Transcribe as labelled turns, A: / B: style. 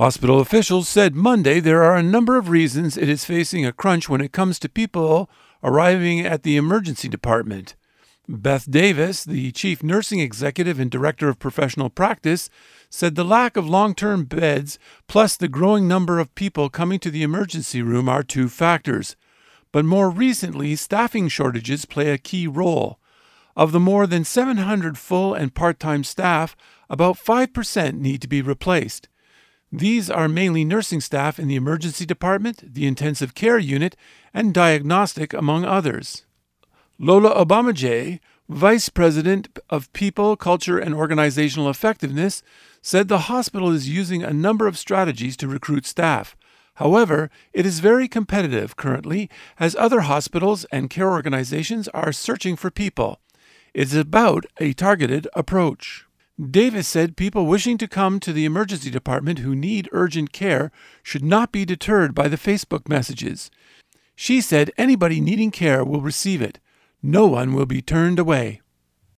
A: Hospital officials said Monday there are a number of reasons it is facing a crunch when it comes to people arriving at the emergency department. Beth Davis, the chief nursing executive and director of professional practice, said the lack of long-term beds plus the growing number of people coming to the emergency room are two factors. But more recently, staffing shortages play a key role. Of the more than 700 full and part-time staff, about 5% need to be replaced. These are mainly nursing staff in the emergency department, the intensive care unit, and diagnostic, among others. Lola Obamajay, Vice President of People, Culture, and Organizational Effectiveness, said the hospital is using a number of strategies to recruit staff. However, it is very competitive currently, as other hospitals and care organizations are searching for people. It's about a targeted approach. Davis said people wishing to come to the emergency department who need urgent care should not be deterred by the Facebook messages. She said anybody needing care will receive it. No one will be turned away.